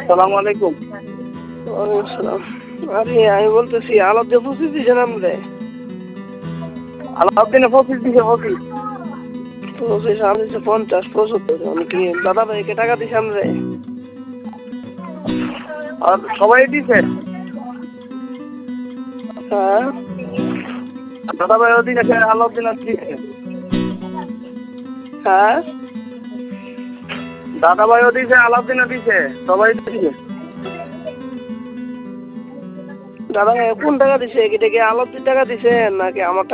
সালাম আলাইকুম। ওয়ালাইকুম আসসালাম। আরে আমি বলতেছি আলাপ দিয়ে 25 দিয়েছেন আপনি? আলাউদ্দিনে 25 দিছে 25। 25 আমি দিচ্ছি 50 75। আমি কি দাদা ভাইকে টাকা দিছি আমরে? আর সবাই দিছে। হ্যাঁ দাদা ভাইও দিছে, আলাউদ্দিনও দিছে। হ্যাঁ দাদা ভাইও দিছে, আলাউদ্দিনও দিছে, সবাই দিছে। দাদা ভাই কোন টাকা দিছে? এটা কি আলাদিন টাকা দিছে নাকি আমার টাকা